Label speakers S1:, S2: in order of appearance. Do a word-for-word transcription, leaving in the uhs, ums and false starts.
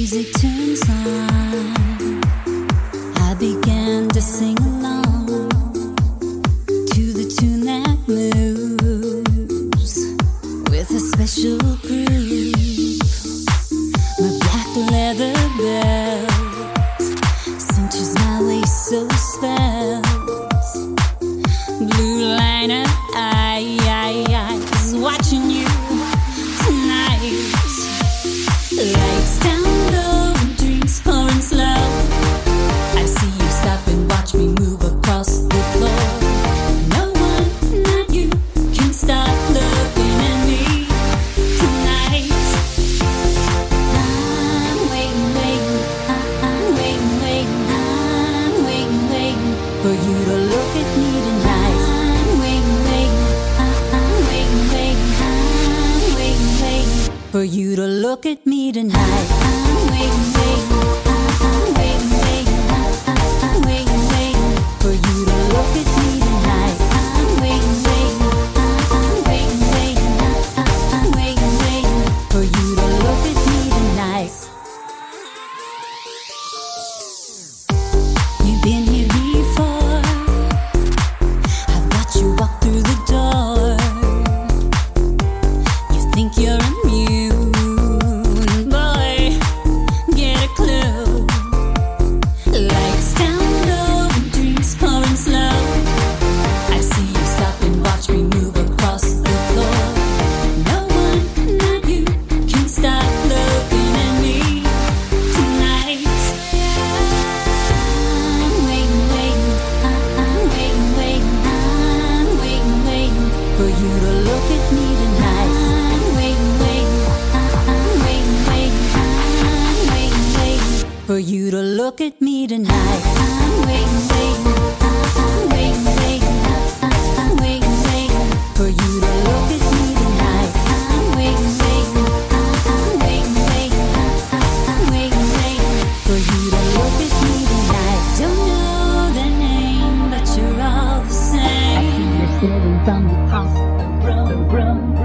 S1: music turns on, I began to sing along to the tune that moves with a special groove. My black leather belt cinches my waist so spells. Blue liner eyes watching you tonight. Lights down low, drinks pouring slow. I see you stop and watch me move across the floor. No one, not you, can stop looking at me tonight. I'm waiting, waiting, I'm waiting, waiting, I'm waiting, waiting for you to look at me tonight. I'm waiting, waiting, I'm waiting, waiting, I'm waiting, waiting for you to look at me tonight. I'm waiting, waiting, I'm waiting, waiting, I'm waiting, waiting for you to look at me tonight. I'm waiting, waiting, I'm waiting, waiting, I'm waiting, waiting for you to look at me tonight. You've been here before. I've watched you walk through the door. You think you're immune, boy, get a clue. Lights down low, drinks pouring slow. I see you stop and watch me move across the floor. No one, not you, can stop looking at me tonight. I'm waiting, waiting, I'm waiting, waiting, I'm waiting, waiting for you to look at me tonight. I'm waiting, waiting, I'm waiting, waiting, I'm waiting, waiting for you to look at me tonight. I'm waiting, waiting, I'm waiting, waiting, I'm waiting, waiting for you to look at me tonight. I'm waiting, waiting, I'm waiting, waiting, I'm waiting, waiting for you to look at me tonight. Don't know their name, but you're all the same. I see you sitting on the house, the room, the room.